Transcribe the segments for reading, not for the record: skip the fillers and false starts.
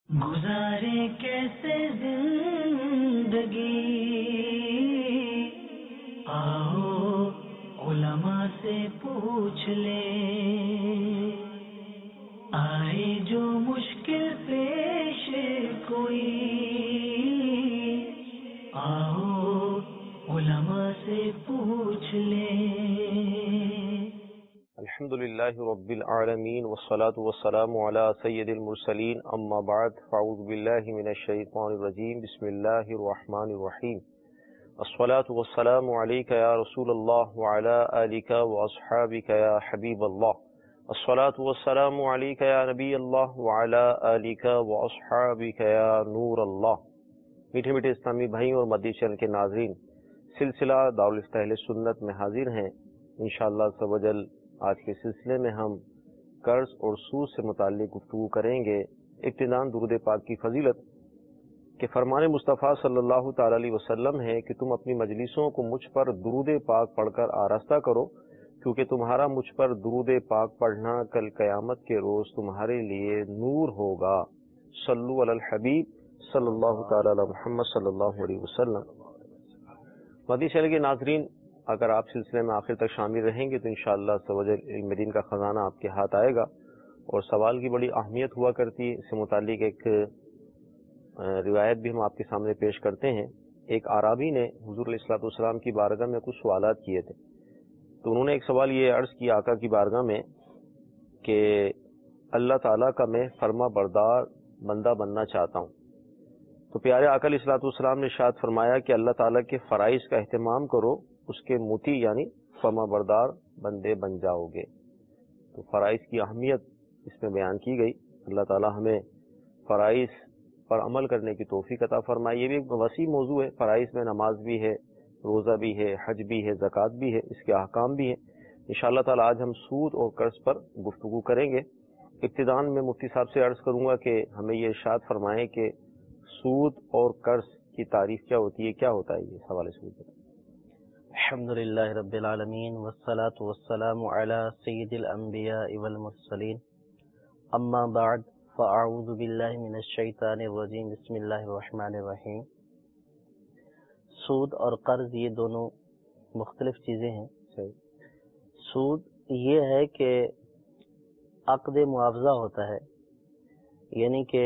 گزارے کیسے زندگی، آؤ علماء سے پوچھ لیں، آئے جو مشکل پیش کوئی، آؤ علماء سے پوچھ لیں۔ الحمدللہ رب العالمین والصلاة والسلام علی سید المرسلین، اما بعد فاعوذ باللہ من الشیطان الرجیم، بسم اللہ الرحمن الرحیم۔ الصلاة والسلام علیک یا رسول اللہ وعلی آلک واصحابک یا حبیب اللہ۔ الصلاة والسلام علیک یا نبی اللہ وعلی آلک واصحابک یا نور اللہ۔ میٹھے میٹھے اسلامی بھائی اور مدی چینل کے ناظرین، سلسلہ دارالفتہ اہل سنت میں حاضر ہیں۔ انشاءاللہ عز و جل آج کے سلسلے میں ہم قرض اور سود سے متعلق گفتگو کریں گے۔ ابتداءً درود پاک کی فضیلت کہ فرمان مصطفیٰ صلی اللہ تعالی علیہ وسلم ہے کہ تم اپنی مجلسوں کو مجھ پر درود پاک پڑھ کر آراستہ کرو، کیونکہ تمہارا مجھ پر درود پاک پڑھنا کل قیامت کے روز تمہارے لیے نور ہوگا۔ صلو علی الحبیب صلی اللہ تعالی علی محمد صلی اللہ علیہ وسلم۔ مدنی چینل کے ناظرین، اگر آپ سلسلے میں آخر تک شامل رہیں گے تو انشاءاللہ علم دین کا خزانہ آپ کے ہاتھ آئے گا، اور سوال کی بڑی اہمیت ہوا کرتی ہے۔ اس سے متعلق ایک روایت بھی ہم آپ کے سامنے پیش کرتے ہیں۔ ایک اعرابی نے حضور علیہ الصلوۃ والسلام کی بارگاہ میں کچھ سوالات کیے تھے، تو انہوں نے ایک سوال یہ عرض کیا آقا کی بارگاہ میں کہ اللہ تعالیٰ کا میں فرما بردار بندہ بننا چاہتا ہوں۔ تو پیارے آقا علیہ الصلوۃ والسلام نے ارشاد فرمایا کہ اللہ تعالیٰ کے فرائض کا اہتمام کرو، اس کے مطیع یعنی فرما بردار بندے بن جاؤ گے۔ تو فرائض کی اہمیت اس میں بیان کی گئی۔ اللہ تعالیٰ ہمیں فرائض پر عمل کرنے کی توفیق عطا فرمائے۔ یہ بھی ایک وسیع موضوع ہے۔ فرائض میں نماز بھی ہے، روزہ بھی ہے، حج بھی ہے، زکوٰۃ بھی ہے، اس کے احکام بھی ہیں۔ انشاءاللہ تعالیٰ آج ہم سود اور قرض پر گفتگو کریں گے۔ ابتداءً میں مفتی صاحب سے عرض کروں گا کہ ہمیں یہ ارشاد فرمائیں کہ سود اور قرض کی تعریف کیا ہوتی ہے، کیا ہوتا ہے یہ، اس حوالے سے۔ الحمدللہ رب العالمین والصلاة والسلام علی سید الانبیاء والمرسلین، اما بعد فاعوذ باللہ من الشیطان الرجیم، بسم اللہ الرحمن الرحیم۔ سود اور قرض یہ دونوں مختلف چیزیں ہیں۔ سود یہ ہے کہ عقد معاوضہ ہوتا ہے، یعنی کہ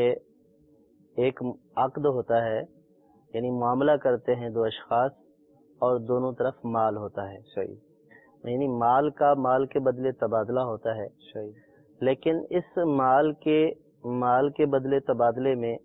ایک عقد ہوتا ہے، یعنی معاملہ کرتے ہیں دو اشخاص اور دونوں طرف مال ہوتا ہے، صحیح، یعنی مال کا مال کے بدلے تبادلہ ہوتا ہے، صحیح، لیکن اس مال کے بدلے تبادلے میں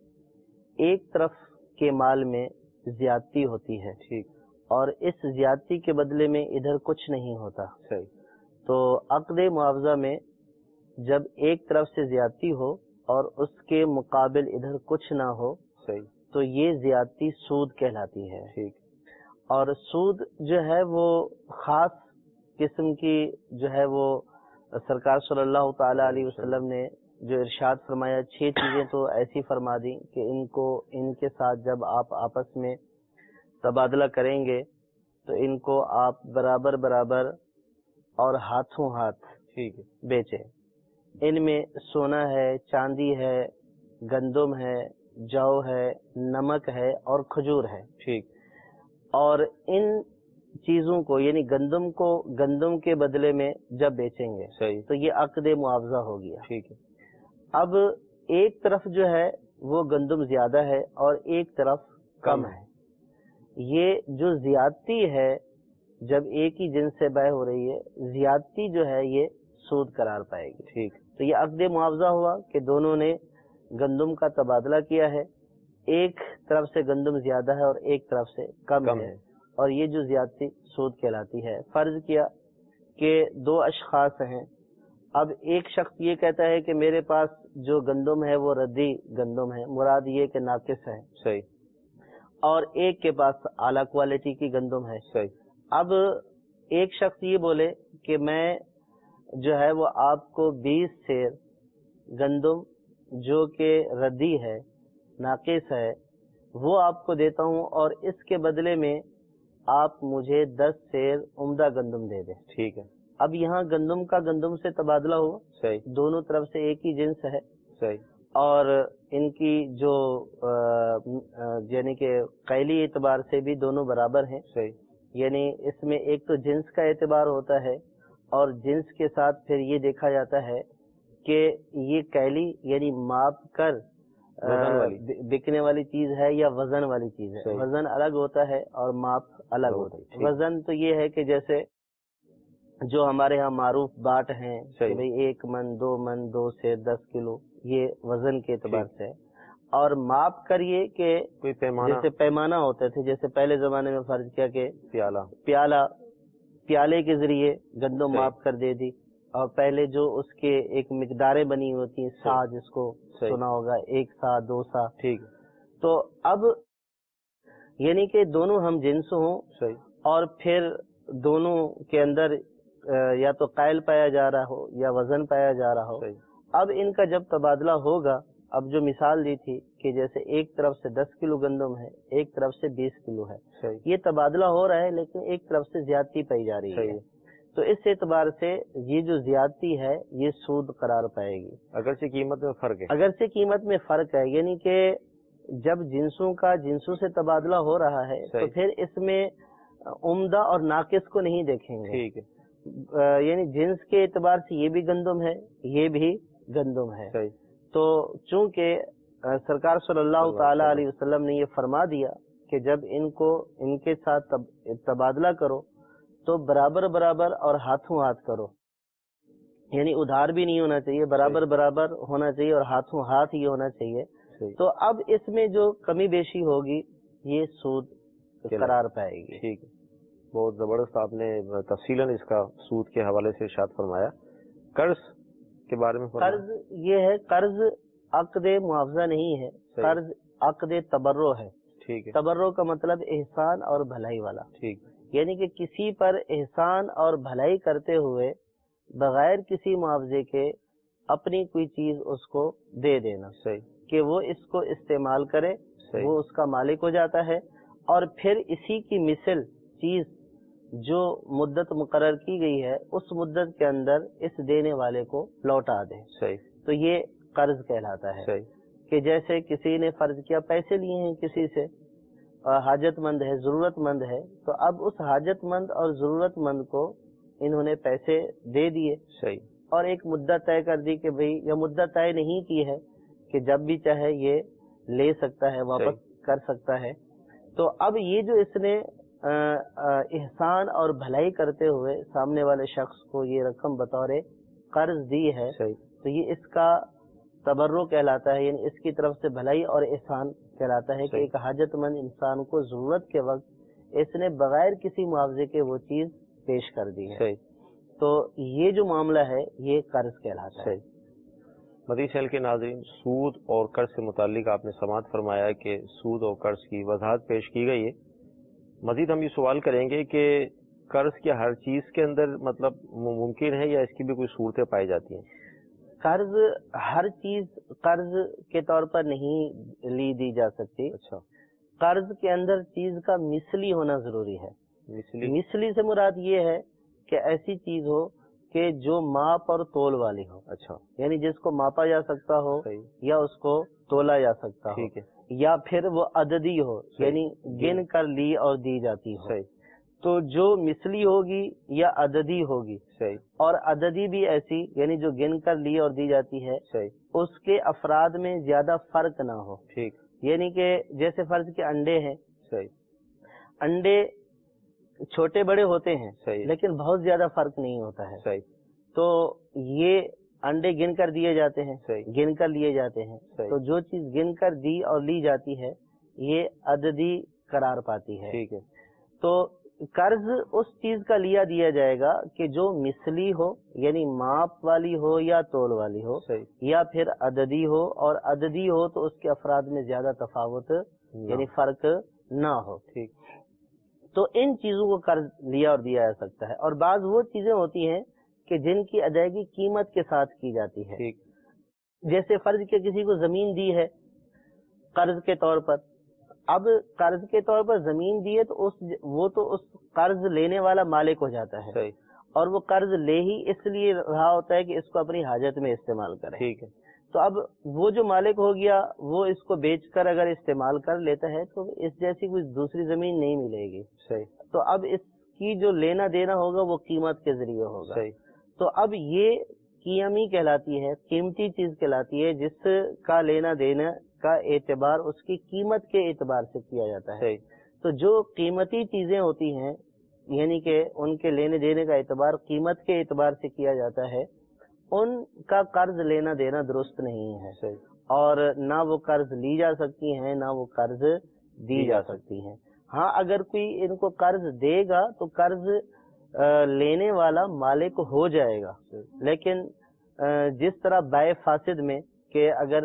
ایک طرف کے مال میں زیادتی ہوتی ہے، ٹھیک، اور اس زیادتی کے بدلے میں ادھر کچھ نہیں ہوتا، صحیح۔ تو عقد معاوضہ میں جب ایک طرف سے زیادتی ہو اور اس کے مقابل ادھر کچھ نہ ہو، صحیح، تو یہ زیادتی سود کہلاتی ہے، ٹھیک۔ اور سود جو ہے وہ خاص قسم کی جو ہے وہ سرکار صلی اللہ تعالی علیہ وسلم نے جو ارشاد فرمایا، 6 چیزیں تو ایسی فرما دی کہ ان کے ساتھ جب آپ آپس میں تبادلہ کریں گے تو ان کو آپ برابر برابر اور ہاتھوں ہاتھ ٹھیک بیچیں۔ ان میں سونا ہے، چاندی ہے، گندم ہے، جو ہے، نمک ہے اور کھجور ہے، ٹھیک۔ اور ان چیزوں کو یعنی گندم کے بدلے میں جب بیچیں گے، صحیح، تو یہ عقد معاوضہ ہو گیا، ٹھیک ہے۔ اب ایک طرف جو ہے وہ گندم زیادہ ہے اور ایک طرف کم ہے۔ یہ جو زیادتی ہے، جب ایک ہی جنس سے بیع ہو رہی ہے، زیادتی جو ہے یہ سود قرار پائے گی، ٹھیک۔ تو یہ عقد معاوضہ ہوا کہ دونوں نے گندم کا تبادلہ کیا ہے، ایک طرف سے گندم زیادہ ہے اور ایک طرف سے کم ہے، اور یہ جو زیادتی سود کہلاتی ہے۔ فرض کیا کہ 2 اشخاص ہیں، اب ایک شخص یہ کہتا ہے کہ میرے پاس جو گندم ہے وہ ردی گندم ہے، مراد یہ کہ ناقص ہے، صحیح، اور ایک کے پاس اعلیٰ کوالٹی کی گندم ہے، صحیح۔ اب ایک شخص یہ بولے کہ میں جو ہے وہ آپ کو 20 سیر گندم جو کہ ردی ہے، ناقص ہے، وہ آپ کو دیتا ہوں، اور اس کے بدلے میں آپ مجھے 10 سیر عمدہ گندم دے دیں، ٹھیک ہے۔ اب یہاں گندم کا گندم سے تبادلہ ہوا، صحیح، دونوں طرف سے ایک ہی جنس ہے، صحیح۔ اور ان کی جو یعنی کہ قیلی اعتبار سے بھی دونوں برابر ہیں. صحیح. یعنی اس میں ایک تو جنس کا اعتبار ہوتا ہے اور جنس کے ساتھ پھر یہ دیکھا جاتا ہے کہ یہ قیلی یعنی ماپ کر بکنے والی چیز ہے یا وزن والی چیز ہے. صحیح. وزن الگ ہوتا ہے اور ماپ الگ ہوتا ہے. وزن تو یہ ہے کہ جیسے جو ہمارے ہاں معروف باٹ ہیں کہ بھئی 1 من 2 من 2 سے 10 کلو یہ وزن کے اعتبار سے ہے. اور ماپ کریے کہ کوئی پیمانہ، جیسے پیمانہ ہوتے تھے، جیسے پہلے زمانے میں فرض کیا کہ پیالے کے ذریعے گندم ماپ کر دے دی. اور پہلے جو اس کے ایک مقداریں بنی ہوتی ہیں، سا جس کو سنا ہوگا، 1 سا 2 سا. ٹھیک. تو اب یعنی کہ دونوں ہم جنس ہوں اور پھر دونوں کے اندر یا تو قائل پایا جا رہا ہو یا وزن پایا جا رہا ہو. اب ان کا جب تبادلہ ہوگا، اب جو مثال دی تھی کہ جیسے ایک طرف سے 10 کلو گندم ہے، ایک طرف سے 20 کلو ہے، یہ تبادلہ ہو رہا ہے لیکن ایک طرف سے زیادتی پائی جا رہی ہے. تو اس اعتبار سے یہ جو زیادتی ہے یہ سود قرار پائے گی، اگرچہ قیمت میں فرق ہے. اگرچہ قیمت میں فرق ہے. یعنی کہ جب جنسوں کا جنسوں سے تبادلہ ہو رہا ہے تو پھر اس میں عمدہ اور ناقص کو نہیں دیکھیں گے. ٹھیک ہے. یعنی جنس کے اعتبار سے یہ بھی گندم ہے، یہ بھی گندم ہے. تو چونکہ سرکار صلی اللہ تعالی علیہ وسلم نے یہ فرما دیا کہ جب ان کے ساتھ تبادلہ کرو تو برابر برابر اور ہاتھوں ہاتھ کرو. یعنی ادھار بھی نہیں ہونا چاہیے، برابر برابر ہونا چاہیے اور ہاتھوں ہاتھ یہ ہونا چاہیے. تو اب اس میں جو کمی بیشی ہوگی یہ سود قرار پائے گی. ٹھیک ہے. بہت زبردست آپ نے تفصیلاً اس کا سود کے حوالے سے ارشاد فرمایا. قرض کے بارے میں قرض یہ ہے، قرض عقد معاوضہ نہیں ہے، قرض عقد تبرع ہے. ٹھیک ہے. تبرع کا مطلب احسان اور بھلائی والا. ٹھیک. یعنی کہ کسی پر احسان اور بھلائی کرتے ہوئے بغیر کسی معاوضے کے اپنی کوئی چیز اس کو دے دینا. صحیح. کہ وہ اس کو استعمال کرے. وہ اس کا مالک ہو جاتا ہے اور پھر اسی کی مثل چیز جو مدت مقرر کی گئی ہے اس مدت کے اندر اس دینے والے کو لوٹا دے. صحیح. تو یہ قرض کہلاتا ہے. صحیح. کہ جیسے کسی نے فرض کیا پیسے لیے ہیں کسی سے، حاجت مند ہے، ضرورت مند ہے، تو اب اس حاجت مند اور ضرورت مند کو انہوں نے پیسے دے دیے. صحیح. اور ایک مدت طے کر دی کہ بھئی یہ مدت طے نہیں کی ہے کہ جب بھی چاہے یہ لے سکتا ہے، واپس کر سکتا ہے. تو اب یہ جو اس نے احسان اور بھلائی کرتے ہوئے سامنے والے شخص کو یہ رقم بطور قرض دی ہے، تو یہ اس کا تبرع کہلاتا ہے. یعنی اس کی طرف سے بھلائی اور احسان کہلاتا ہے کہ ایک حاجت مند انسان کو ضرورت کے وقت اس نے بغیر کسی معاوضے کے وہ چیز پیش کر دی ہے. تو یہ جو معاملہ ہے یہ قرض کہلاتا ہے. مدنی چینل کے ناظرین، سود اور قرض سے متعلق آپ نے سماعت فرمایا کہ سود اور قرض کی وضاحت پیش کی گئی ہے. مزید ہم یہ سوال کریں گے کہ قرض کیا ہر چیز کے اندر مطلب ممکن ہے یا اس کی بھی کوئی صورتیں پائی جاتی ہیں؟ قرض ہر چیز قرض کے طور پر نہیں لی دی جا سکتی. اچھا. قرض کے اندر چیز کا مثلی ہونا ضروری ہے. مثلی سے مراد یہ ہے کہ ایسی چیز ہو کہ جو ماپ اور تول والی ہو. اچھا. یعنی جس کو ماپا جا سکتا ہو یا اس کو تولا جا سکتا ہو. ٹھیک ہے. یا پھر وہ عددی ہو، یعنی گن کر لی اور دی جاتی ہو. تو جو مثلی ہوگی یا عددی ہوگی، اور عددی بھی ایسی یعنی جو گن کر لی اور دی جاتی ہے، اس کے افراد میں زیادہ فرق نہ ہو. ٹھیک. یعنی کہ جیسے فرض کے انڈے ہیں، انڈے چھوٹے بڑے ہوتے ہیں لیکن بہت زیادہ فرق نہیں ہوتا ہے. تو یہ انڈے گن کر دیے جاتے ہیں، گن کر لیے جاتے ہیں. تو جو چیز گن کر دی اور لی جاتی ہے یہ عددی قرار پاتی ہے. ٹھیک ہے. تو قرض اس چیز کا لیا دیا جائے گا کہ جو مثلی ہو، یعنی ماپ والی ہو یا تول والی ہو، یا پھر عددی ہو، اور عددی ہو تو اس کے افراد میں زیادہ تفاوت یعنی فرق نہ ہو. ٹھیک. تو ان چیزوں کو قرض لیا اور دیا جا سکتا ہے. اور بعض وہ چیزیں ہوتی ہیں کہ جن کی ادائیگی قیمت کے ساتھ کی جاتی ہے. ٹھیک. جیسے فرض کے کسی کو زمین دی ہے قرض کے طور پر، اب قرض کے طور پر زمین دی ہے تو وہ تو اس قرض لینے والا مالک ہو جاتا ہے. اور وہ قرض لے ہی اس لیے رہا ہوتا ہے کہ اس کو اپنی حاجت میں استعمال کرے. ٹھیک ہے. تو اب وہ جو مالک ہو گیا وہ اس کو بیچ کر اگر استعمال کر لیتا ہے تو اس جیسی کوئی دوسری زمین نہیں ملے گی. صحیح. تو اب اس کی جو لینا دینا ہوگا وہ قیمت کے ذریعے ہوگا. صحیح. تو اب یہ قیمی کہلاتی ہے، قیمتی چیز کہلاتی ہے جس کا لینا دینا کا اعتبار اس کی قیمت کے اعتبار سے کیا جاتا ہے. صحیح. تو جو قیمتی چیزیں ہوتی ہیں یعنی کہ ان کے لینے دینے کا اعتبار قیمت کے اعتبار سے کیا جاتا ہے، ان کا قرض لینا دینا درست نہیں ہے. صحیح. اور نہ وہ قرض لی جا سکتی ہیں نہ وہ قرض دی جا سکتی ہیں. ہاں اگر کوئی ان کو قرض دے گا تو قرض لینے والا مالک ہو جائے گا. لیکن جس طرح بائع فاسد میں کہ اگر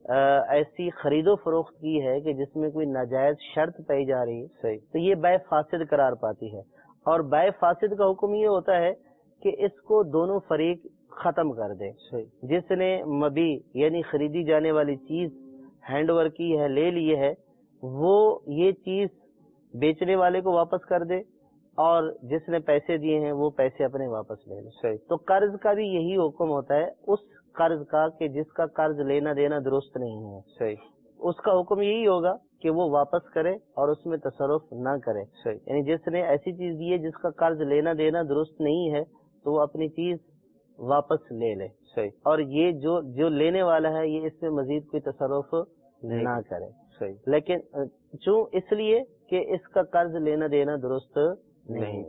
ایسی خرید و فروخت کی ہے کہ جس میں کوئی ناجائز شرط پائی جا رہی ہے تو یہ بائع فاسد قرار پاتی ہے. اور بائع فاسد کا حکم یہ ہوتا ہے کہ اس کو دونوں فریق ختم کر دے. جس نے مبی یعنی خریدی جانے والی چیز ہینڈ اوور کی ہے، لے لی ہے، وہ یہ چیز بیچنے والے کو واپس کر دے اور جس نے پیسے دیے ہیں وہ پیسے اپنے واپس لے لے. تو قرض کا بھی یہی حکم ہوتا ہے اس قرض کا کہ جس کا قرض لینا دینا درست نہیں ہے. صحیح. اس کا حکم یہی ہوگا کہ وہ واپس کرے اور اس میں تصرف نہ کرے. یعنی جس نے ایسی چیز دی ہے جس کا قرض لینا دینا درست نہیں ہے تو وہ اپنی چیز واپس لے لے. صحیح. اور یہ جو لینے والا ہے یہ اس میں مزید کوئی تصرف نہ کرے. صحیح. لیکن چوں اس لیے کہ اس کا قرض لینا دینا درست نہیں.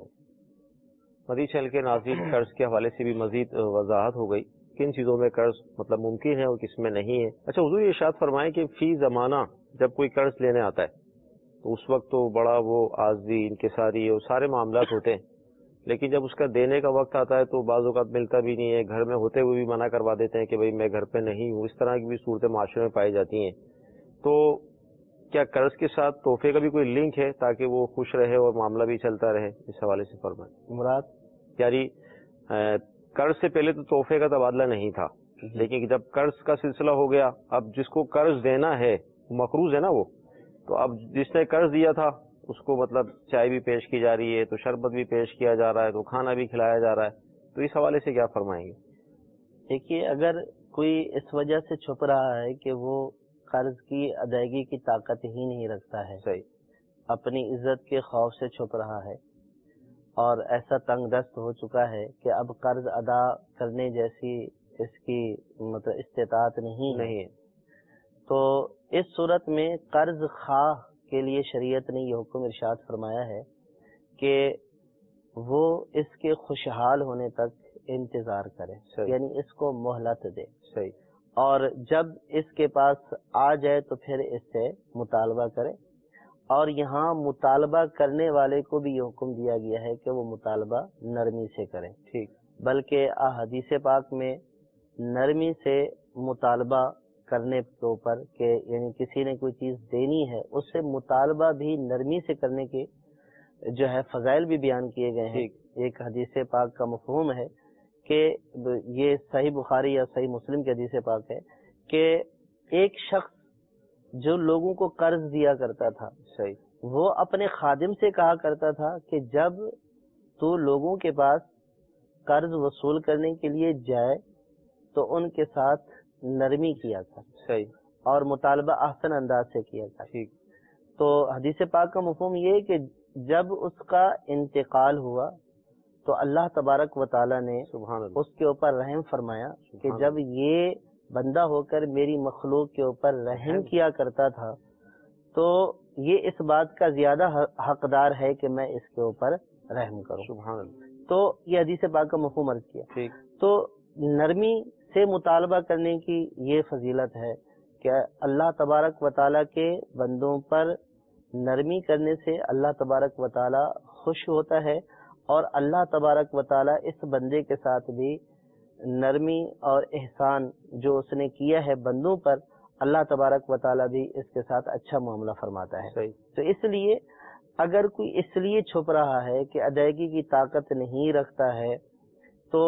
مزید چل کے ناظرین قرض کے حوالے سے بھی مزید وضاحت ہو گئی کن چیزوں میں قرض مطلب ممکن ہے اور کس میں نہیں ہے. اچھا حضور یہ ارشاد فرمائیں کہ فی زمانہ جب کوئی قرض لینے آتا ہے تو اس وقت تو بڑا وہ عارضی انکساری اور سارے معاملات ہوتے ہیں، لیکن جب اس کا دینے کا وقت آتا ہے تو بعض اوقات ملتا بھی نہیں ہے، گھر میں ہوتے ہوئے بھی منع کروا دیتے ہیں کہ بھئی میں گھر پہ نہیں ہوں. اس طرح کی بھی صورتیں معاشرے میں پائی جاتی ہیں. تو کیا قرض کے ساتھ تحفے کا بھی کوئی لنک ہے تاکہ وہ خوش رہے اور معاملہ بھی چلتا رہے؟ اس حوالے سے فرمائیں. مراد یعنی قرض سے پہلے تو تحفے کا تبادلہ نہیں تھا، لیکن جب قرض کا سلسلہ ہو گیا اب جس کو قرض دینا ہے مقروض ہے نا وہ، تو اب جس نے قرض دیا تھا اس کو مطلب چائے بھی پیش کی جا رہی ہے تو شربت بھی پیش کیا جا رہا ہے تو کھانا بھی کھلایا جا رہا ہے. تو اس حوالے سے کیا فرمائیں گے؟ دیکھیے اگر کوئی اس وجہ سے چھپ رہا ہے کہ وہ قرض کی ادائیگی کی طاقت ہی نہیں رکھتا ہے، صحیح، اپنی عزت کے خوف سے چھپ رہا ہے اور ایسا تنگ دست ہو چکا ہے کہ اب قرض ادا کرنے جیسی اس کی مطلب استطاعت نہیں ہے، تو اس صورت میں قرض خواہ کے لیے شریعت نے یہ حکم ارشاد فرمایا ہے کہ وہ اس کے خوشحال ہونے تک انتظار کرے. یعنی اس کو مہلت دے. صحیح. اور جب اس کے پاس آ جائے تو پھر اس سے مطالبہ کرے. اور یہاں مطالبہ کرنے والے کو بھی یہ حکم دیا گیا ہے کہ وہ مطالبہ نرمی سے کرے. ٹھیک. بلکہ حدیث پاک میں نرمی سے مطالبہ کرنے کے اوپر کہ یعنی کسی نے کوئی چیز دینی ہے اس سے مطالبہ بھی نرمی سے کرنے کے جو ہے فضائل بھی بیان کیے گئے ہیں. ایک حدیث پاک کا مفہوم ہے کہ یہ صحیح بخاری یا صحیح مسلم کی حدیث پاک ہے کہ ایک شخص جو لوگوں کو قرض دیا کرتا تھا، صحیح، وہ اپنے خادم سے کہا کرتا تھا کہ جب تو لوگوں کے پاس قرض وصول کرنے کے لیے جائے تو ان کے ساتھ نرمی کیا تھا. صحیح. اور مطالبہ احسن انداز سے کیا تھا. ٹھیک. تو حدیث پاک کا مفہوم یہ ہے کہ جب اس کا انتقال ہوا تو اللہ تبارک و تعالی نے سبحان اللہ اس کے اوپر رحم فرمایا کہ جب یہ بندہ ہو کر میری مخلوق کے اوپر رحم کیا کرتا تھا تو یہ اس بات کا زیادہ حقدار ہے کہ میں اس کے اوپر رحم کروں. سبحان اللہ. تو یہ حدیث پاک کا مفہوم عرض کیا. ٹھیک. تو نرمی سے مطالبہ کرنے کی یہ فضیلت ہے کہ اللہ تبارک و تعالیٰ کے بندوں پر نرمی کرنے سے اللہ تبارک و تعالیٰ خوش ہوتا ہے اور اللہ تبارک و تعالیٰ اس بندے کے ساتھ بھی نرمی اور احسان جو اس نے کیا ہے بندوں پر، اللہ تبارک و تعالیٰ بھی اس کے ساتھ اچھا معاملہ فرماتا ہے. صحیح. تو اس لیے اگر کوئی اس لیے چھپ رہا ہے کہ ادائیگی کی طاقت نہیں رکھتا ہے تو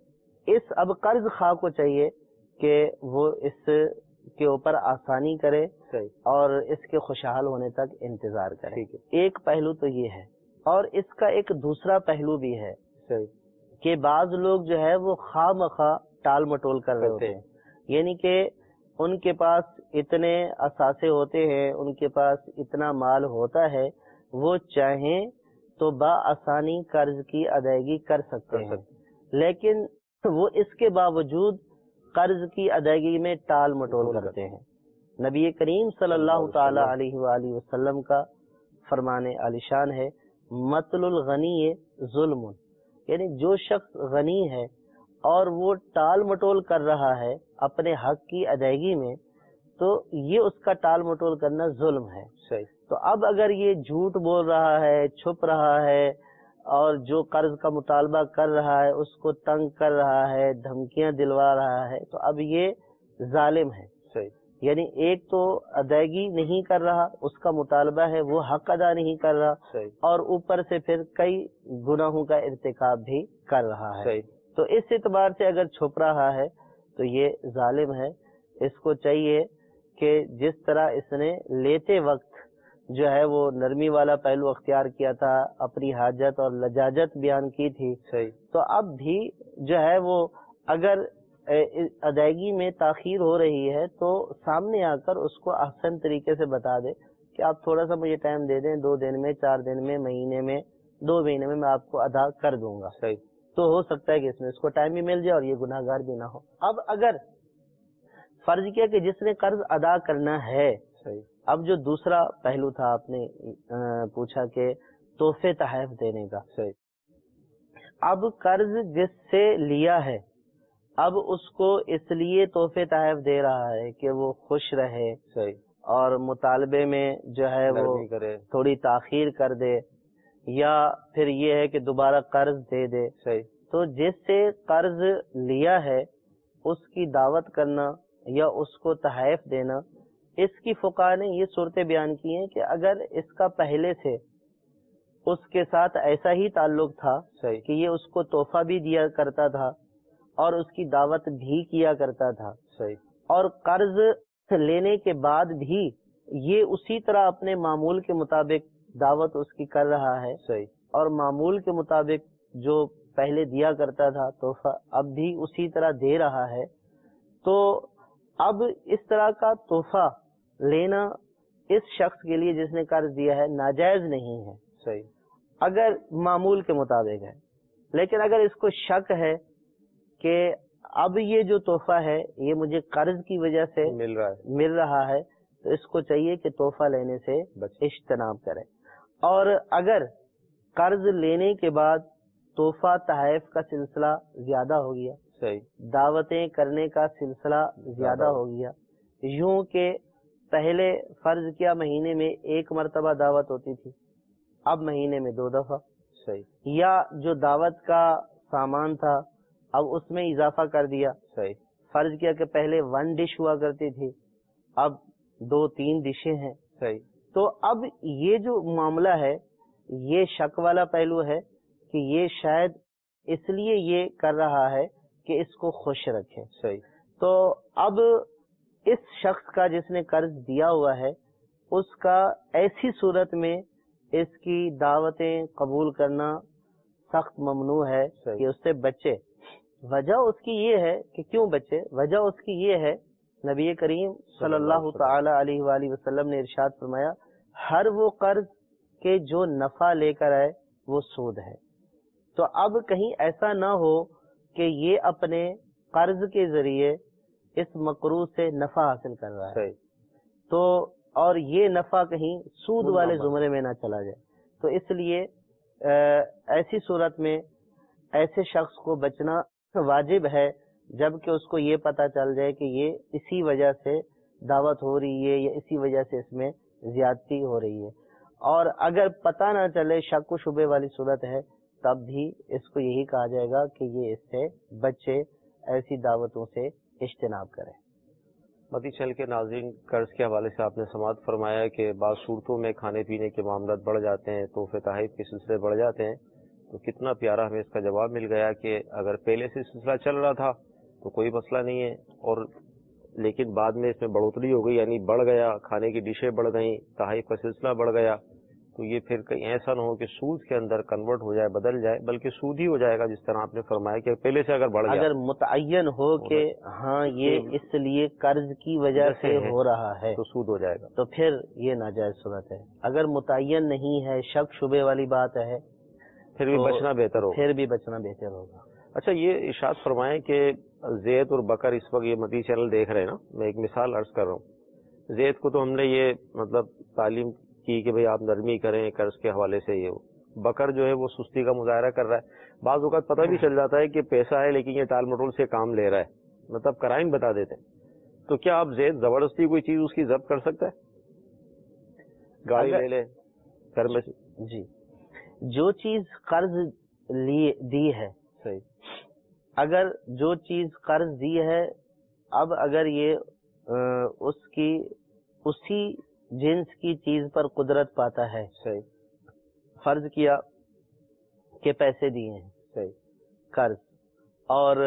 اس اب قرض خواہ کو چاہیے کہ وہ اس کے اوپر آسانی کرے اور اس کے خوشحال ہونے تک انتظار کرے. ایک پہلو تو یہ ہے، اور اس کا ایک دوسرا پہلو بھی ہے کہ بعض لوگ جو ہے وہ خواہ مخواہ ٹال مٹول کر رہے ہوتے ہیں. یعنی کہ ان کے پاس اتنے اثاثے ہوتے ہیں، ان کے پاس اتنا مال ہوتا ہے، وہ چاہیں تو بآسانی قرض کی ادائیگی کر سکتے ہیں، لیکن وہ اس کے باوجود قرض کی ادائیگی میں ٹال مٹول کرتے ہیں۔ نبی کریم صلی اللہ تعالی علیہ وآلہ وسلم کا فرمان عالی شان ہے، مطل الغنی ظلم، یعنی جو شخص غنی ہے اور وہ ٹال مٹول کر رہا ہے اپنے حق کی ادائیگی میں، تو یہ اس کا ٹال مٹول کرنا ظلم ہے۔ صحیح۔ تو اب اگر یہ جھوٹ بول رہا ہے، چھپ رہا ہے، اور جو قرض کا مطالبہ کر رہا ہے اس کو تنگ کر رہا ہے، دھمکیاں دلوا رہا ہے، تو اب یہ ظالم ہے۔ صحیح۔ یعنی ایک تو ادائیگی نہیں کر رہا، اس کا مطالبہ ہے وہ حق ادا نہیں کر رہا، صحیح، اور اوپر سے پھر کئی گناہوں کا ارتکاب بھی کر رہا ہے۔ صحیح۔ تو اس اعتبار سے اگر چھپ رہا ہے تو یہ ظالم ہے۔ اس کو چاہیے کہ جس طرح اس نے لیتے وقت جو ہے وہ نرمی والا پہلو اختیار کیا تھا، اپنی حاجت اور لجاجت بیان کی تھی، صحیح، تو اب بھی جو ہے وہ اگر ادائیگی میں تاخیر ہو رہی ہے تو سامنے آ کر اس کو احسن طریقے سے بتا دے کہ آپ تھوڑا سا مجھے ٹائم دے دیں، 2 دن میں، 4 دن میں، مہینے میں، 2 مہینے میں آپ کو ادا کر دوں گا۔ صحیح، تو ہو سکتا ہے کہ اس میں اس کو ٹائم بھی مل جائے اور یہ گناہ گار بھی نہ ہو۔ اب اگر فرض کیا کہ جس نے قرض ادا کرنا ہے، صحیح، اب جو دوسرا پہلو تھا آپ نے پوچھا کہ تحفے تحائف دینے کا، صحیح، اب قرض جس سے لیا ہے اب اس کو اس لیے تحفے تحائف دے رہا ہے کہ وہ خوش رہے، صحیح، اور مطالبے میں جو ہے وہ نرمی کرے، تھوڑی تاخیر کر دے، یا پھر یہ ہے کہ دوبارہ قرض دے دے۔ صحیح، تو جس سے قرض لیا ہے اس کی دعوت کرنا یا اس کو تحائف دینا، اس کی فقہاء نے یہ صورتیں بیان کی ہیں کہ اگر اس کا پہلے سے اس کے ساتھ ایسا ہی تعلق تھا صحیح، کہ یہ اس کو تحفہ بھی دیا کرتا تھا اور اس کی دعوت بھی کیا کرتا تھا، صحیح، اور قرض لینے کے بعد بھی یہ اسی طرح اپنے معمول کے مطابق دعوت اس کی کر رہا ہے، صحیح، اور معمول کے مطابق جو پہلے دیا کرتا تھا تحفہ اب بھی اسی طرح دے رہا ہے، تو اب اس طرح کا تحفہ لینا اس شخص کے لیے جس نے قرض دیا ہے ناجائز نہیں ہے، صحیح، اگر معمول کے مطابق ہے۔ لیکن اگر اس کو شک ہے کہ اب یہ جو تحفہ ہے یہ مجھے قرض کی وجہ سے مل رہا ہے، تو اس کو چاہیے کہ تحفہ لینے سے اجتناب کرے۔ اور اگر قرض لینے کے بعد تحفہ تحائف کا سلسلہ زیادہ ہو گیا، صحیح، دعوتیں کرنے کا سلسلہ زیادہ ہو گیا، یوں کہ پہلے فرض کیا مہینے میں 1 مرتبہ دعوت ہوتی تھی، اب مہینے میں 2 دفعہ، صحیح، یا جو دعوت کا سامان تھا اب اس میں اضافہ کر دیا، صحیح، فرض کیا کہ پہلے 1 ڈش ہوا کرتی تھی، اب 2-3 ڈشیں ہیں، صحیح، تو اب یہ جو معاملہ ہے یہ شک والا پہلو ہے کہ یہ شاید اس لیے یہ کر رہا ہے کہ اس کو خوش رکھے۔ صحیح، تو اب اس شخص کا جس نے قرض دیا ہوا ہے اس کا ایسی صورت میں اس کی دعوتیں قبول کرنا سخت ممنوع ہے کہ اس سے بچے۔ وجہ اس کی یہ ہے کہ کیوں بچے، وجہ اس کی یہ ہے نبی کریم صلی اللہ تعالی علیہ وآلہ وسلم نے ارشاد فرمایا، ہر وہ قرض کے جو نفع لے کر آئے وہ سود ہے۔ تو اب کہیں ایسا نہ ہو کہ یہ اپنے قرض کے ذریعے اس مقروض سے نفع حاصل کر رہا ہے، تو اور یہ نفع کہیں سود والے زمرے میں نہ چلا جائے، تو اس لیے ایسی صورت میں ایسے شخص کو بچنا واجب ہے جبکہ اس کو یہ پتہ چل جائے کہ یہ اسی وجہ سے دعوت ہو رہی ہے یا اسی وجہ سے اس میں زیادتی ہو رہی ہے۔ اور اگر پتہ نہ چلے، شک و شبے والی صورت ہے، تب بھی اس کو یہی کہا جائے گا کہ یہ اس سے بچے، ایسی دعوتوں سے اجتناب کرے۔ مدی چل کے ناظرین، قرض کے حوالے سے آپ نے سماعت فرمایا کہ بعض صورتوں میں کھانے پینے کے معاملات بڑھ جاتے ہیں، تحفے تحائف کے سلسلے بڑھ جاتے ہیں، تو کتنا پیارا ہمیں اس کا جواب مل گیا کہ اگر پہلے سے سلسلہ چل رہا تھا تو کوئی مسئلہ نہیں ہے، اور لیکن بعد میں اس میں بڑھوتری ہو گئی، یعنی بڑھ گیا، کھانے کی ڈشیں بڑھ گئیں، تحائف کا سلسلہ بڑھ گیا، تو یہ پھر کہیں ایسا نہ ہو کہ سود کے اندر کنورٹ ہو جائے، بدل جائے، بلکہ سود ہی ہو جائے گا، جس طرح آپ نے فرمایا کہ پہلے سے اگر بڑھ گیا، اگر متعین ہو کہ ہاں یہ اس لیے قرض کی وجہ سے ہو رہا ہے تو سود ہو جائے گا، تو پھر یہ ناجائز صورت ہے. اگر متعین نہیں ہے، شک شبے والی بات ہے، پھر بھی بچنا بہتر ہوگا. پھر بھی بچنا بہتر ہوگا. اچھا، یہ ارشاد فرمائیں کہ زید اور بکر اس وقت یہ مدی چینل دیکھ رہے ہیں نا، میں ایک مثال عرض کر رہا ہوں. زید کو تو ہم نے یہ مطلب تعلیم کی کہ بھئی آپ نرمی کریں قرض کے حوالے سے، یہ بکر جو ہے وہ سستی کا مظاہرہ کر رہا ہے. بعض اوقات پتہ بھی چل جاتا ہے کہ پیسہ ہے لیکن یہ ٹال مٹول سے کام لے رہا ہے، مطلب کرائم بتا دیتے ہیں. تو کیا آپ زید زبردستی کوئی چیز اس کی ضبط کر سکتا ہے؟ گاڑی لے لے گھر میں سے. جی، جو چیز قرض دی ہے، صحیح، اگر جو چیز قرض دی ہے، اب اگر یہ اس کی اسی جنس کی چیز پر قدرت پاتا ہے، صحیح، فرض کیا کہ پیسے دیے ہیں، صحیح، قرض، اور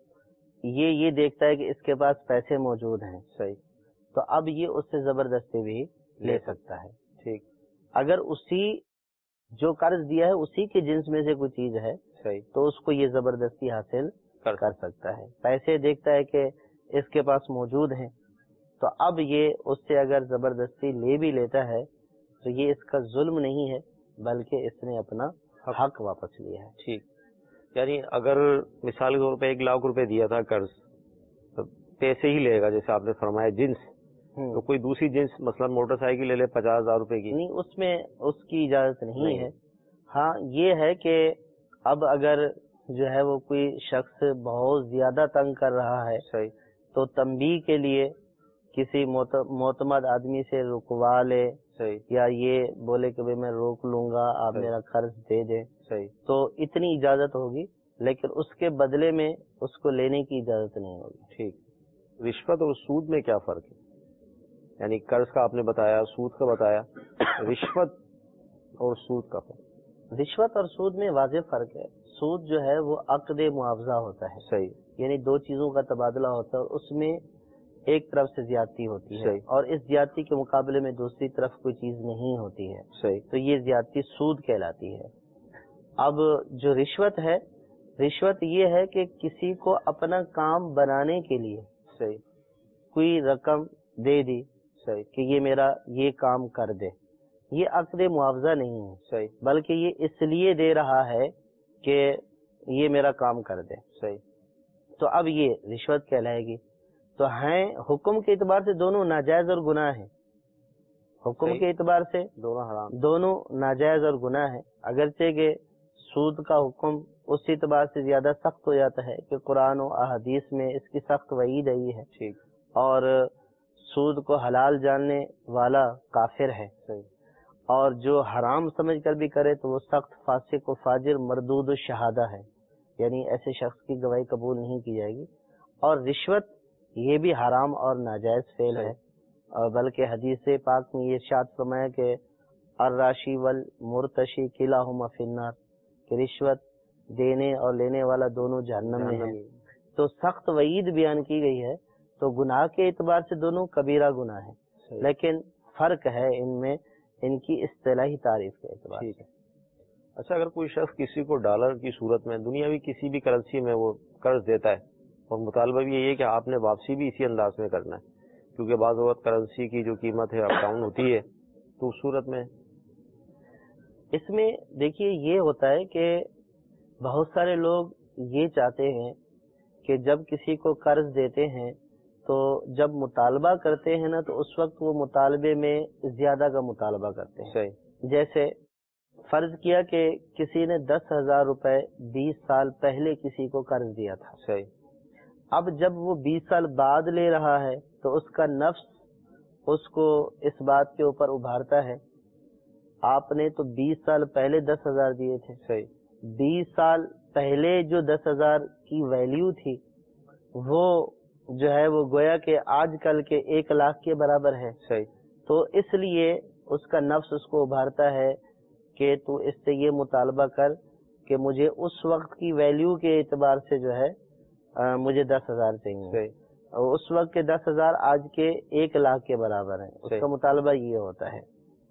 یہ دیکھتا ہے کہ اس کے پاس پیسے موجود ہیں، صحیح، تو اب یہ اس سے زبردستی بھی لے سکتا ہے. ٹھیک. اگر اسی جو قرض دیا ہے اسی کے جنس میں سے کوئی چیز ہے، صحیح، تو اس کو یہ زبردستی حاصل کر سکتا ہے. پیسے دیکھتا ہے کہ اس کے پاس موجود ہیں، تو اب یہ اس سے اگر زبردستی لے بھی لیتا ہے تو یہ اس کا ظلم نہیں ہے، بلکہ اس نے اپنا حق واپس لیا ہے. ٹھیک. یعنی اگر مثال کے طور پہ 1,00,000 روپے دیا تھا قرض، تو پیسے ہی لے گا جیسے آپ نے فرمایا جنس، تو کوئی دوسری جنس مثلا موٹر سائیکل لے لے 50,000 روپے کی، نہیں، اس میں اس کی اجازت نہیں ہے. ہاں یہ ہے کہ اب اگر جو ہے وہ کوئی شخص بہت زیادہ تنگ کر رہا ہے، صحیح، تو تنبیہ کے لیے کسی معتمد آدمی سے رکوا لے، صحیح، یا یہ بولے کہ میں روک لوں گا، آپ میرا قرض دے دیں، صحیح، تو اتنی اجازت ہوگی، لیکن اس کے بدلے میں اس کو لینے کی اجازت نہیں ہوگی. ٹھیک. رشوت اور سود میں کیا فرق ہے؟ یعنی قرض کا آپ نے بتایا، سود کا بتایا، رشوت اور سود کا فرق؟ رشوت اور سود میں واضح فرق ہے. سود جو ہے وہ عقد معاوضہ ہوتا ہے، صحیح، یعنی دو چیزوں کا تبادلہ ہوتا ہے، اور اس میں ایک طرف سے زیادتی ہوتی ہے، اور اس زیادتی کے مقابلے میں دوسری طرف کوئی چیز نہیں ہوتی ہے، صحیح، تو یہ زیادتی سود کہلاتی ہے. اب جو رشوت ہے، رشوت یہ ہے کہ کسی کو اپنا کام بنانے کے لیے صحیح، کوئی رقم دے دی، صحیح، کہ یہ میرا یہ کام کر دے. یہ عقد معاوضہ نہیں ہے، صحیح، بلکہ یہ اس لیے دے رہا ہے کہ یہ میرا کام کر دے. صحیح. تو اب یہ رشوت کہلائے گی. تو ہیں حکم کے اعتبار سے دونوں ناجائز اور گناہ ہیں. حکم کے اعتبار سے دونوں حرام، دونوں ناجائز اور گناہ ہیں، اگرچہ کہ سود کا حکم اس اعتبار سے زیادہ سخت ہو جاتا ہے کہ قرآن و احادیث میں اس کی سخت وعید آئی ہے. ٹھیک. اور سود کو حلال جاننے والا کافر ہے، صحیح، اور جو حرام سمجھ کر بھی کرے تو وہ سخت فاسق و فاجر مردود الشہادہ ہے، یعنی ایسے شخص کی گواہی قبول نہیں کی جائے گی. اور رشوت یہ بھی حرام اور ناجائز فعل ہے، اور بلکہ حدیث پاک میں یہ ارشاد فرمایا کہ الراشی والمرتشی کلاہما فی النار، کہ رشوت دینے اور لینے والا دونوں جہنم میں ہیں. تو سخت وعید بیان کی گئی ہے. تو گناہ کے اعتبار سے دونوں کبیرہ گناہ ہیں، لیکن فرق ہے ان میں ان کی اصطلاحی تعریف کے اعتبار سے. اچھا، اگر کوئی شخص کسی کو ڈالر کی صورت میں دنیاوی کسی بھی کرنسی میں وہ قرض دیتا ہے، اور مطالبہ بھی یہی ہے کہ آپ نے واپسی بھی اسی انداز میں کرنا ہے، کیونکہ بعض اوقات کرنسی کی جو قیمت ہے اپ ڈاؤن ہوتی ہے، تو اس صورت میں اس میں دیکھیے یہ ہوتا ہے کہ بہت سارے لوگ یہ چاہتے ہیں کہ جب کسی کو قرض دیتے ہیں تو جب مطالبہ کرتے ہیں نا، تو اس وقت وہ مطالبے میں زیادہ کا مطالبہ کرتے ہیں. صحیح، جیسے فرض کیا کہ کسی نے 10,000 روپے 20 سال پہلے کسی کو قرض دیا تھا. صحیح، اب جب وہ 20 سال بعد لے رہا ہے تو اس کا نفس اس کو اس بات کے اوپر ابھارتا ہے، آپ نے تو 20 سال پہلے 10,000 دیے تھے. صحیح، 20 سال پہلے جو 10,000 کی ویلیو تھی وہ جو ہے وہ گویا کہ آج کل کے 1,00,000 کے برابر ہے. صحیح، تو اس لیے اس کا نفس اس کو ابھارتا ہے کہ تو اس سے یہ مطالبہ کر کہ مجھے اس وقت کی ویلیو کے اعتبار سے جو ہے مجھے 10,000 چاہیے. صحیح، اس وقت کے 10,000 آج کے 1,00,000 کے برابر ہیں. اس کا مطالبہ یہ ہوتا ہے.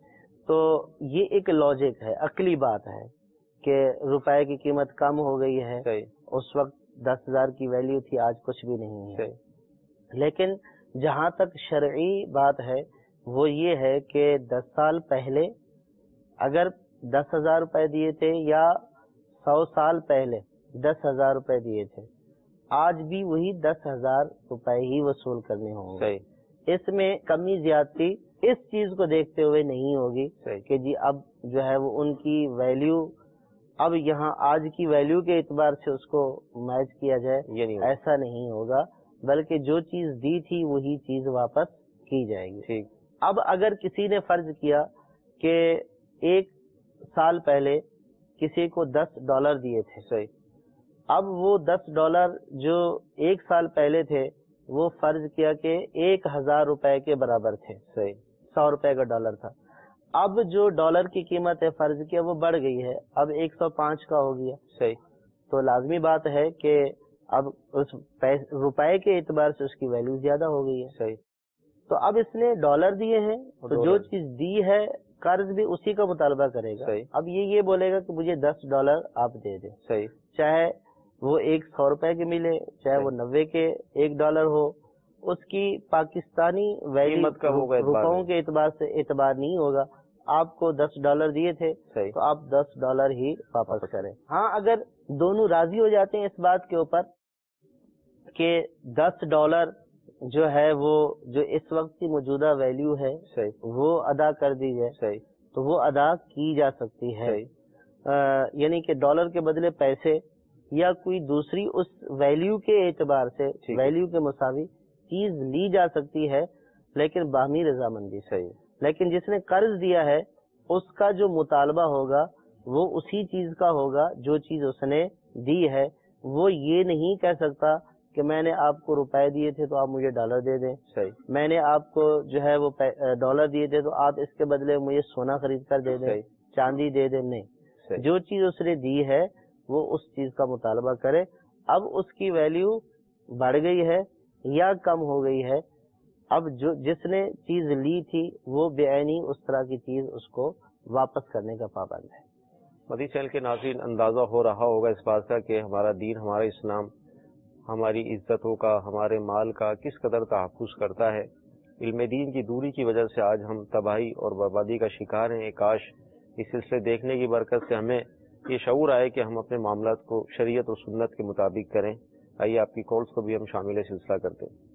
تو یہ ایک لاجک ہے، عقلی بات ہے کہ روپے کی قیمت کم ہو گئی ہے. اس وقت 10,000 کی ویلیو تھی، آج کچھ بھی نہیں ہے. لیکن جہاں تک شرعی بات ہے وہ یہ ہے کہ 10 سال پہلے اگر 10,000 روپے دیے تھے یا 100 سال پہلے 10,000 روپے دیے تھے، آج بھی وہی 10,000 روپے ہی وصول کرنے ہوں گے. اس میں کمی زیادتی اس چیز کو دیکھتے ہوئے نہیں ہوگی کہ جی اب جو ہے وہ ان کی ویلیو اب یہاں آج کی ویلیو کے اعتبار سے اس کو میچ کیا جائے، ایسا نہیں ہوگا، بلکہ جو چیز دی تھی وہی چیز واپس کی جائے گی. اب اگر کسی نے فرض کیا کہ 1 سال پہلے کسی کو $10 دیے تھے، اب وہ $10 جو 1 سال پہلے تھے وہ فرض کیا کہ 1,000 روپے کے برابر تھے، 100 روپے کا ڈالر تھا. اب جو ڈالر کی قیمت ہے فرض کیا وہ بڑھ گئی ہے، اب 105 کا ہو گیا. تو لازمی بات ہے کہ اب اس روپے کے اعتبار سے اس کی ویلیو زیادہ ہو گئی ہے. تو اب اس نے ڈالر دیے ہیں تو جو چیز دی ہے قرض بھی اسی کا مطالبہ کرے گا. اب یہ بولے گا کہ مجھے $10 آپ دے دیں، چاہے وہ 100 روپے کے ملے، چاہے وہ 90 کے $1 ہو، اس کی پاکستانی ویلیو روپوں کے اعتبار سے اعتبار نہیں ہوگا. آپ کو $10 دیے تھے تو آپ $10 ہی واپس کریں. ہاں اگر دونوں راضی ہو جاتے ہیں اس بات کے اوپر کہ $10 جو ہے وہ جو اس وقت کی موجودہ ویلیو ہے وہ ادا کر دی جائے تو وہ ادا کی جا سکتی ہے. یعنی کہ ڈالر کے بدلے پیسے یا کوئی دوسری اس ویلیو کے اعتبار سے ویلیو کے مساوی چیز لی جا سکتی ہے، لیکن باہمی رضامندی سے. لیکن جس نے قرض دیا ہے اس کا جو مطالبہ ہوگا وہ اسی چیز کا ہوگا جو چیز اس نے دی ہے. وہ یہ نہیں کہہ سکتا کہ میں نے آپ کو روپے دیے تھے تو آپ مجھے ڈالر دے دیں، میں نے آپ کو جو ہے وہ ڈالر دیے تھے تو آپ اس کے بدلے مجھے سونا خرید کر دے دیں، چاندی دے دیں. نہیں، جو چیز اس نے دی ہے وہ اس چیز کا مطالبہ کرے. اب اس کی ویلیو بڑھ گئی ہے یا کم ہو گئی ہے، اب جس نے چیز لی تھی وہ بے عینی اس طرح کی چیز اس کو واپس کرنے کا پابند ہے. مدی چینل کے ناظرین، اندازہ ہو رہا ہوگا اس بات کا کہ ہمارا دین، ہمارا اسلام ہماری عزتوں کا، ہمارے مال کا کس قدر تحفظ کرتا ہے. علم دین کی دوری کی وجہ سے آج ہم تباہی اور بربادی کا شکار ہیں. کاش اس سلسلے دیکھنے کی برکت سے ہمیں یہ شعور آئے کہ ہم اپنے معاملات کو شریعت اور سنت کے مطابق کریں. آئیے آپ کی کالز کو بھی ہم شامل سلسلہ کرتے ہیں.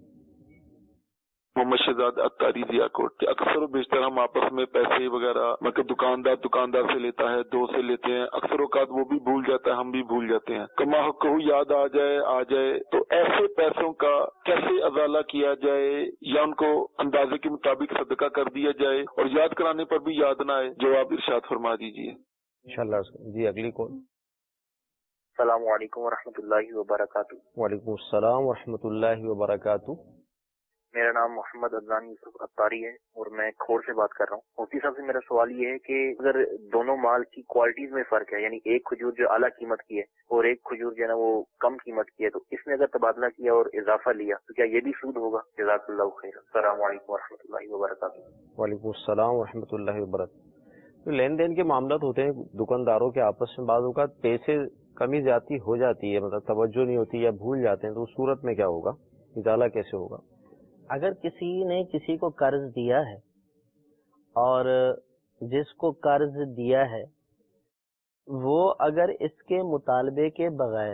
محمد شہزاد اتاری ضیا کوٹ. اکثر و بیشتر ہم آپس میں پیسے وغیرہ مطلب دکاندار سے لیتا ہے، دو سے لیتے ہیں، اکثر اوقات وہ بھی بھول جاتا ہے، ہم بھی بھول جاتے ہیں. کما حق یاد آ جائے تو ایسے پیسوں کا کیسے ازالہ کیا جائے، یا ان کو اندازے کے مطابق صدقہ کر دیا جائے اور یاد کرانے پر بھی یاد نہ آئے؟ جواب ارشاد فرما دیجیے انشاءاللہ. جی اگلی کال. السلام علیکم ورحمۃ اللہ وبرکاتہ. وعلیکم السلام ورحمۃ اللہ وبرکاتہ. میرا نام محمد عدنان یوسف اتاری ہے اور میں کھوڑ سے بات کر رہا ہوں. مفتی صاحب سے میرا سوال یہ ہے کہ اگر دونوں مال کی کوالٹیز میں فرق ہے، یعنی ایک کھجور جو اعلیٰ قیمت کی ہے اور ایک کھجور جو ہے نا وہ کم قیمت کی ہے، تو اس نے اگر تبادلہ کیا اور اضافہ لیا تو کیا یہ بھی سود ہوگا؟ جزاک اللہ خیر. السلام علیکم ورحمۃ اللہ وبرکاتہ. وعلیکم السلام ورحمۃ اللہ وبرکاتہ. لین دین کے معاملات ہوتے ہیں دکانداروں کے آپس میں، بعض اوقات پیسے کمی زیادتی ہو جاتی ہے، مطلب توجہ نہیں ہوتی یا بھول جاتے ہیں، تو اس صورت میں کیا ہوگا؟ ازالہ کیسے ہوگا؟ اگر کسی نے کسی کو قرض دیا ہے اور جس کو قرض دیا ہے وہ اگر اس کے مطالبے کے بغیر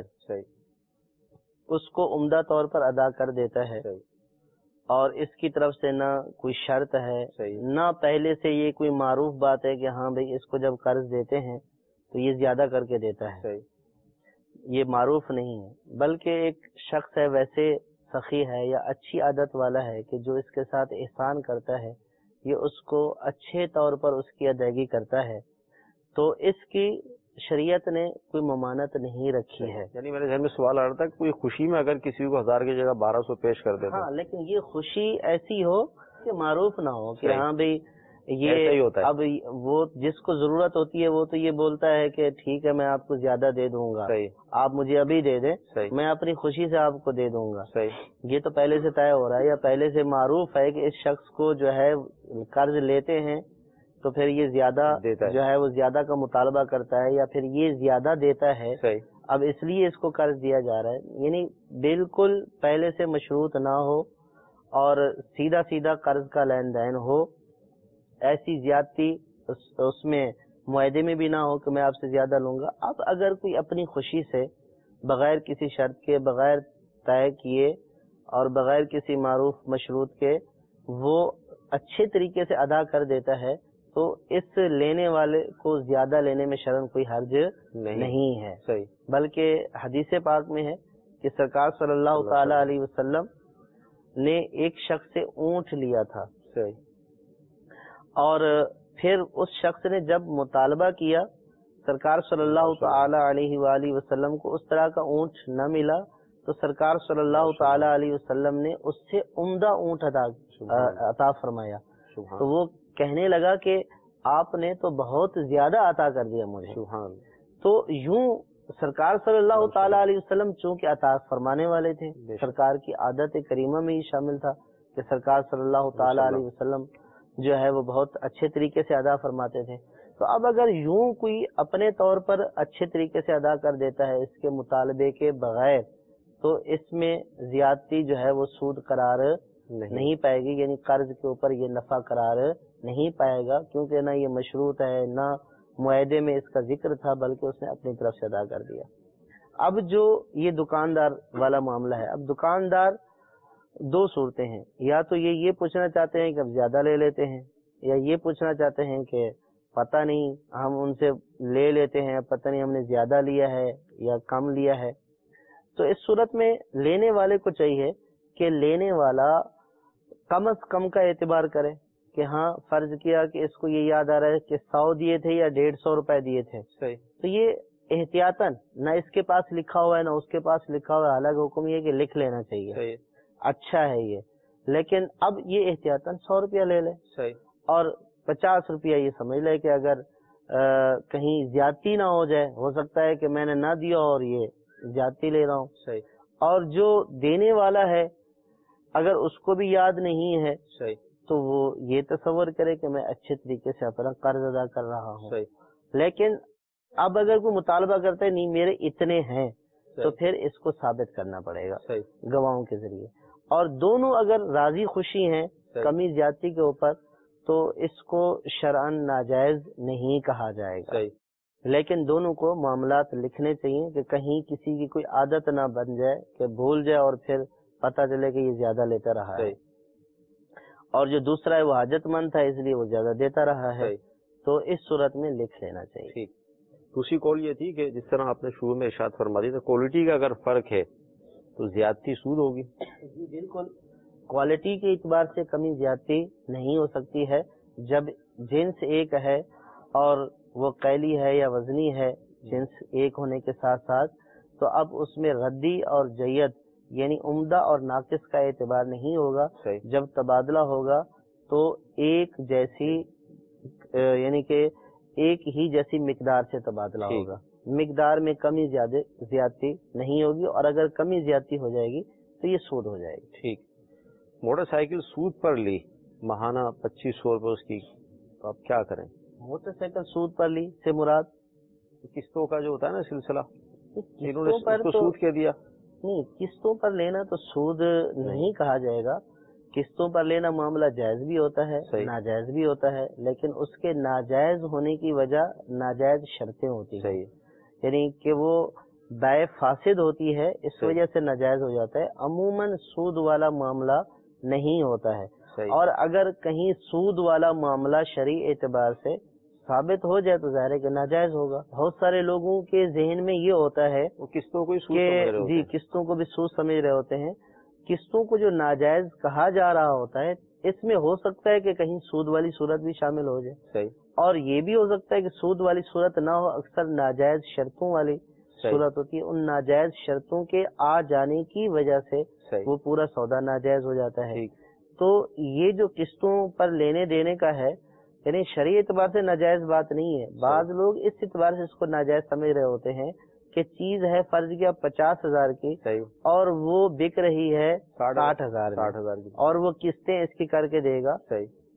اس کو عمدہ طور پر ادا کر دیتا ہے اور اس کی طرف سے نہ کوئی شرط ہے نہ پہلے سے یہ کوئی معروف بات ہے کہ ہاں بھئی اس کو جب قرض دیتے ہیں تو یہ زیادہ کر کے دیتا ہے، یہ معروف نہیں ہے، بلکہ ایک شخص ہے ویسے سخی ہے یا اچھی عادت والا ہے کہ جو اس کے ساتھ احسان کرتا ہے یہ اس کو اچھے طور پر اس کی ادائیگی کرتا ہے، تو اس کی شریعت نے کوئی ممانعت نہیں رکھی ہے. یعنی میرے ذہن میں سوال آ رہا تھا، کوئی خوشی میں اگر کسی کو 1000 کی جگہ 1200 پیش کر دے، ہاں لیکن یہ خوشی ایسی ہو کہ معروف نہ ہو کہ ہاں بھئی یہ اب وہ جس کو ضرورت ہوتی ہے وہ تو یہ بولتا ہے کہ ٹھیک ہے میں آپ کو زیادہ دے دوں گا، آپ مجھے ابھی دے دیں، میں اپنی خوشی سے آپ کو دے دوں گا. یہ تو پہلے سے طے ہو رہا ہے یا پہلے سے معروف ہے کہ اس شخص کو جو ہے قرض لیتے ہیں تو پھر یہ زیادہ جو ہے وہ زیادہ کا مطالبہ کرتا ہے یا پھر یہ زیادہ دیتا ہے. صحیح. اب اس لیے اس کو قرض دیا جا رہا ہے. یعنی بالکل پہلے سے مشروط نہ ہو اور سیدھا سیدھا قرض کا لین دین ہو. ایسی زیادتی اس میں معاہدے میں بھی نہ ہو کہ میں آپ سے زیادہ لوں گا. اب اگر کوئی اپنی خوشی سے بغیر کسی شرط کے، بغیر طے کیے اور بغیر کسی معروف مشروط کے وہ اچھے طریقے سے ادا کر دیتا ہے تو اس لینے والے کو زیادہ لینے میں شرعاً کوئی حرج نہیں ہے. صحیح. بلکہ حدیث پاک میں ہے کہ سرکار صلی اللہ تعالی علیہ وسلم نے ایک شخص سے اونٹ لیا تھا. صحیح. اور پھر اس شخص نے جب مطالبہ کیا سرکار صلی اللہ تعالی علیہ وآلہ وسلم کو اس طرح کا اونٹ نہ ملا تو سرکار صلی اللہ تعالی علیہ وسلم نے اس سے عمدہ اونٹ عطا فرمایا. تو وہ کہنے لگا کہ آپ نے تو بہت زیادہ عطا کر دیا مجھے. تو یوں سرکار صلی اللہ تعالی علیہ وسلم چونکہ عطا فرمانے والے تھے، سرکار کی عادت کریمہ میں ہی شامل تھا کہ سرکار صلی اللہ تعالی علیہ وسلم جو ہے وہ بہت اچھے طریقے سے ادا فرماتے تھے. تو اب اگر یوں کوئی اپنے طور پر اچھے طریقے سے ادا کر دیتا ہے اس کے مطالبے کے بغیر تو اس میں زیادتی جو ہے وہ سود قرار نہیں پائے گی. یعنی قرض کے اوپر یہ نفع قرار نہیں پائے گا کیونکہ نہ یہ مشروط ہے نہ معاہدے میں اس کا ذکر تھا بلکہ اس نے اپنی طرف سے ادا کر دیا. اب جو یہ دکاندار والا معاملہ ہے، اب دکاندار دو صورتیں ہیں. یا تو یہ پوچھنا چاہتے ہیں کہ اب زیادہ لے لیتے ہیں، یا یہ پوچھنا چاہتے ہیں کہ پتہ نہیں ہم ان سے لے لیتے ہیں، پتہ نہیں ہم نے زیادہ لیا ہے یا کم لیا ہے. تو اس صورت میں لینے والے کو چاہیے کہ لینے والا کم از کم کا اعتبار کرے کہ ہاں فرض کیا کہ اس کو یہ یاد آ رہا ہے کہ 100 دیے تھے یا 150 روپے دیے تھے. صحیح. تو یہ احتیاطاً نہ اس کے پاس لکھا ہوا ہے نہ اس کے پاس لکھا ہوا ہے، الگ حکم یہ کہ لکھ لینا چاہیے. صحیح. اچھا ہے یہ، لیکن اب یہ احتیاطاً 100 روپیہ لے لے. صحیح. اور 50 روپیہ یہ سمجھ لے کہ اگر کہیں زیادتی نہ ہو جائے، ہو سکتا ہے کہ میں نے نہ دیا اور یہ زیادتی لے رہا ہوں. صحیح. اور جو دینے والا ہے اگر اس کو بھی یاد نہیں ہے صحیح تو وہ یہ تصور کرے کہ میں اچھے طریقے سے اپنا قرض ادا کر رہا ہوں. صحیح. لیکن اب اگر کوئی مطالبہ کرتا ہے نہیں میرے اتنے ہیں تو پھر اس کو ثابت کرنا پڑے گا گواہوں کے ذریعے. اور دونوں اگر راضی خوشی ہیں کمی زیادتی کے اوپر تو اس کو شرعاً ناجائز نہیں کہا جائے گا. لیکن دونوں کو معاملات لکھنے چاہیے کہ کہیں کسی کی کوئی عادت نہ بن جائے کہ بھول جائے اور پھر پتہ چلے کہ یہ زیادہ لیتا رہا ہے اور جو دوسرا ہے وہ حاجت مند تھا اس لیے وہ زیادہ دیتا رہا ہے. تو اس صورت میں لکھ لینا چاہیے. ٹھیک. دوسری قول یہ تھی کہ جس طرح آپ نے شروع میں ارشاد فرما دی تو کوالٹی کا اگر فرق ہے تو زیادتی سود ہوگی. جی بالکل، کوالٹی کے اعتبار سے کمی زیادتی نہیں ہو سکتی ہے. جب جنس ایک ہے اور وہ قیلی ہے یا وزنی ہے جنس ایک ہونے کے ساتھ ساتھ تو اب اس میں ردی اور جیت یعنی عمدہ اور ناقص کا اعتبار نہیں ہوگا. جب تبادلہ ہوگا تو ایک جیسی یعنی کہ ایک ہی جیسی مقدار سے تبادلہ ہوگا. مقدار میں کمی زیادتی نہیں ہوگی اور اگر کمی زیادتی ہو جائے گی تو یہ سود ہو جائے گی. ٹھیک. موٹر سائیکل سود پر لی ماہانہ 2500 روپے اس کی تو آپ کیا کریں؟ موٹر سائیکل سود پر لی سے مراد قسطوں کا جو ہوتا ہے نا سلسلہ، قسطوں پر تو سود کہہ دیا. نہیں، قسطوں پر لینا تو سود نہیں کہا جائے گا. قسطوں پر لینا معاملہ جائز بھی ہوتا ہے ناجائز بھی ہوتا ہے، لیکن اس کے ناجائز ہونے کی وجہ ناجائز شرطیں ہوتی ہیں. یعنی کہ وہ بائع فاسد ہوتی ہے اس وجہ سے ناجائز ہو جاتا ہے. عموماً سود والا معاملہ نہیں ہوتا ہے. اور اگر کہیں سود والا معاملہ شرعی اعتبار سے ثابت ہو جائے تو ظاہر ہے کہ ناجائز ہوگا. بہت سارے لوگوں کے ذہن میں یہ ہوتا ہے قسطوں کو جی قسطوں کو بھی سود سمجھ رہے ہوتے ہیں. قسطوں کو جو ناجائز کہا جا رہا ہوتا ہے اس میں ہو سکتا ہے کہ کہیں سود والی صورت بھی شامل ہو جائے. اور یہ بھی ہو سکتا ہے کہ سود والی صورت نہ ہو، اکثر ناجائز شرطوں والی صورت ہوتی ہے. ان ناجائز شرطوں کے آ جانے کی وجہ سے وہ پورا سودا ناجائز ہو جاتا ہے. تو یہ جو قسطوں پر لینے دینے کا ہے یعنی شرعی اعتبار سے ناجائز بات نہیں ہے. بعض لوگ اس اعتبار سے اس کو ناجائز سمجھ رہے ہوتے ہیں کہ چیز ہے فرض کیا 50,000 کی اور وہ بک رہی ہے 60,000 کی اور وہ قسطیں اس کی کر کے دے گا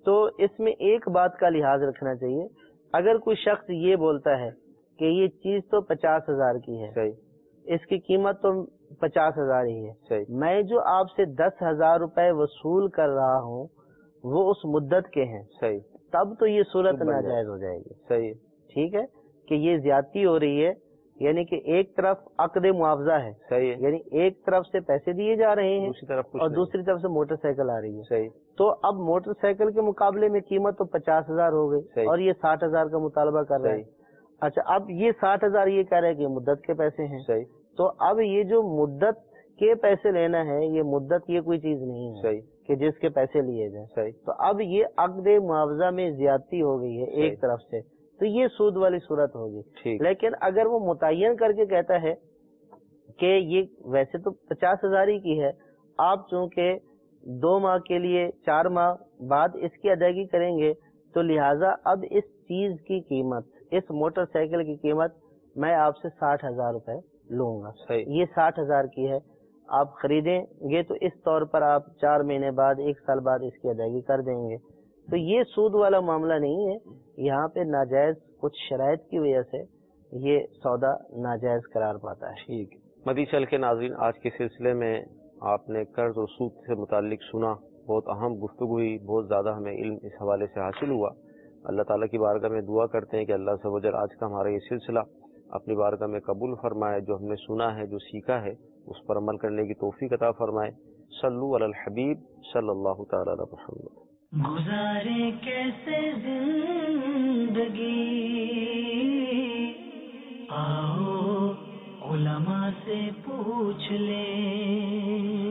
تو اس میں ایک بات کا لحاظ رکھنا چاہیے. اگر کوئی شخص یہ بولتا ہے کہ یہ چیز تو 50,000 کی ہے, صحیح, اس کی قیمت تو 50,000 ہی ہے, صحیح, میں جو آپ سے 10,000 روپے وصول کر رہا ہوں وہ اس مدت کے ہیں, صحیح, تب تو یہ صورت بن جائے. ناجائز ہو جائے گی. صحیح, ٹھیک ہے کہ یہ زیادتی ہو رہی ہے, یعنی کہ ایک طرف عقد معاوضہ ہے, صحیح ہے, یعنی ایک طرف سے پیسے دیے جا رہے ہیں دوسری طرف کچھ اور نہیں. دوسری طرف سے موٹر سائیکل آ رہی ہے. صحیح, تو اب موٹر سائیکل کے مقابلے میں قیمت تو 50,000 ہو گئی صحیح. اور یہ 60,000 کا مطالبہ کر رہا ہے. صحیح, اچھا, اب یہ 60,000 یہ کہہ رہا ہے کہ مدت کے پیسے ہیں. صحیح, تو اب یہ جو مدت کے پیسے لینا ہے, یہ مدت یہ کوئی چیز نہیں ہے صحیح, کہ جس کے پیسے لیے جائیں. صحیح, تو اب یہ عقد معاوضہ میں زیادتی ہو گئی ہے ایک طرف سے, تو یہ سود والی صورت ہوگی. ٹھیک, لیکن اگر وہ متعین کر کے کہتا ہے کہ یہ ویسے تو 50,000 ہی کی ہے, آپ چونکہ 2 ماہ کے لیے 4 ماہ بعد اس کی ادائیگی کریں گے, تو لہٰذا اب اس چیز کی قیمت, اس موٹر سائیکل کی قیمت میں آپ سے 60,000 روپے لوں گا. صحیح, یہ 60,000 کی ہے, آپ خریدیں گے تو اس طور پر آپ 4 مہینے بعد 1 سال بعد اس کی ادائیگی کر دیں گے. تو یہ سود والا معاملہ نہیں ہے, یہاں پہ ناجائز کچھ شرائط کی وجہ سے یہ سودا ناجائز قرار پاتا ہے. ٹھیک. مدی چل کے ناظرین, آج کے سلسلے میں آپ نے قرض اور سود سے متعلق سنا, بہت اہم گفتگو ہوئی, بہت زیادہ ہمیں علم اس حوالے سے حاصل ہوا. اللہ تعالیٰ کی بارگاہ میں دعا کرتے ہیں کہ اللہ عز و جل آج کا ہمارا یہ سلسلہ اپنی بارگاہ میں قبول فرمائے, جو ہم نے سنا ہے, جو سیکھا ہے, اس پر عمل کرنے کی توفیق عطا فرمائے. صلو علی الحبیب صلی اللہ تعالی علی محمد. گزارے کیسے زندگی, آؤ علماء سے پوچھ لیں.